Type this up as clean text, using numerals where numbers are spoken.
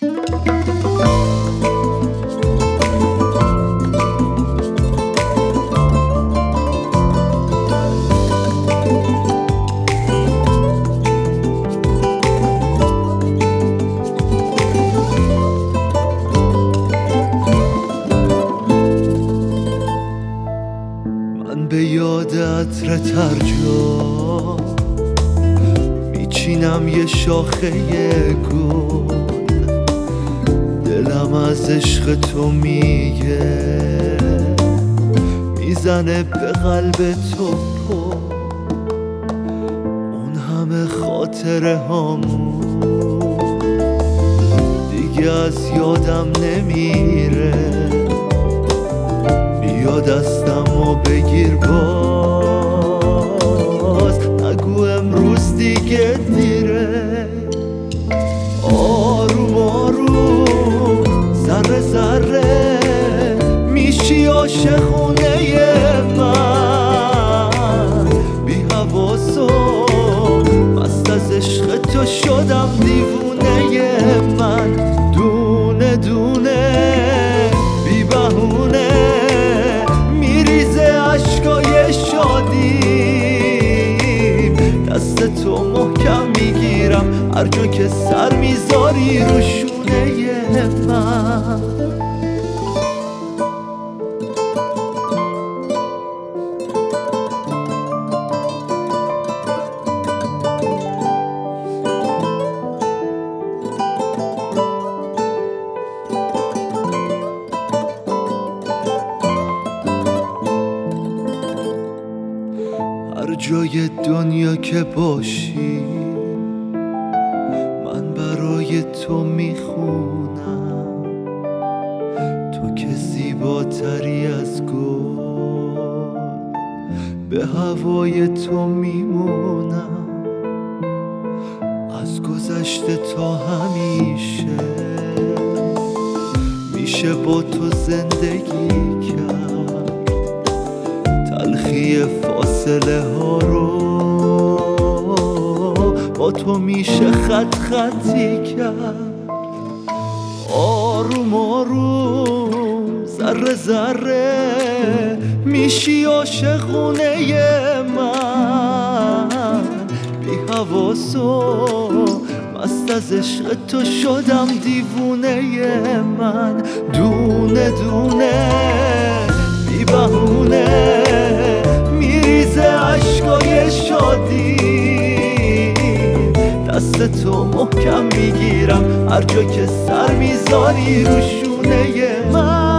من به یاد عطر ترجا میچینم یه شاخه گل، دلم از عشق تو میزنه به قلب تو پر. اون همه خاطره هامون دیگه از یادم نمیره. بیا دستمو بگیر باز، نگو امروز دیگه دیره. آروم آروم ذره ذره میشی عاشقونه من، بی حواسو مست از عشق تو شدم دیوونه من. دونه دونه بی بهونه میریزه عشقای شادیم، دست تو محکم میگیرم هر جا که سر میذاری رو شونه من. هر جای دنیا که باشی من برای تو میخونم، تو که زیباتری از گل به هوای تو میمونم. از گذشته تا همیشه میشه با تو زندگی کرد، تلخی فاصله ها رو با تو میشه خط خطی کرد. آروم آروم ذره ذره میشی عاشقونه من، بی حواسو مست از عشق تو شدم دیوونه من. دونه دونه بی بهونه میریزه عشقای شادی، دست تو محکم میگیرم هر جا که سر میذاری رو شونه من.